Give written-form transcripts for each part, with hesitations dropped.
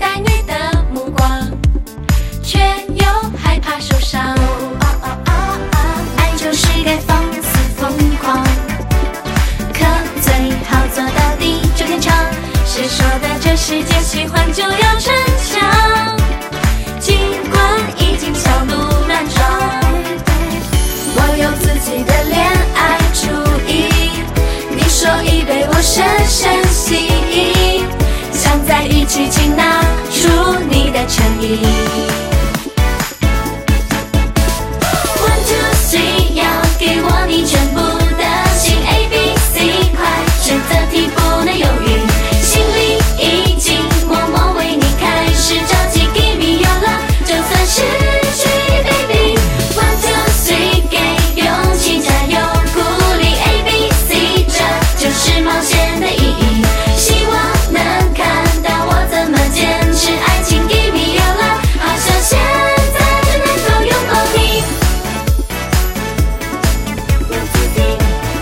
待你的目光，却又害怕受伤。爱就是该放肆疯狂，可最好做到地久天长。谁说的这世界喜欢就要逞强？尽管已经小鹿乱撞，我有自己的恋爱主意。你说已被我深深吸引，想在一起，请拿出你的诚意。One two three， 要给我你全部的心 A B C， 快选择题不能犹豫，心里已经默默为你开始着急。Give me your love， 就算失去 baby。One two three， 给勇气加油鼓励 A B C， 这就是冒险的意义。希望能看到我怎么坚持爱情。Give me your love， 好像现在只能够拥抱你。One two three，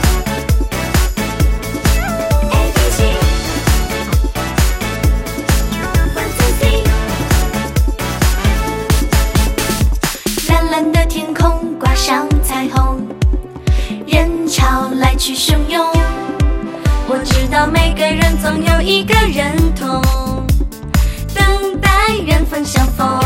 A B C。One two three。蓝蓝的天空挂上彩虹，人潮来去汹涌。我知道每个人总有一个人痛，等待缘分相逢。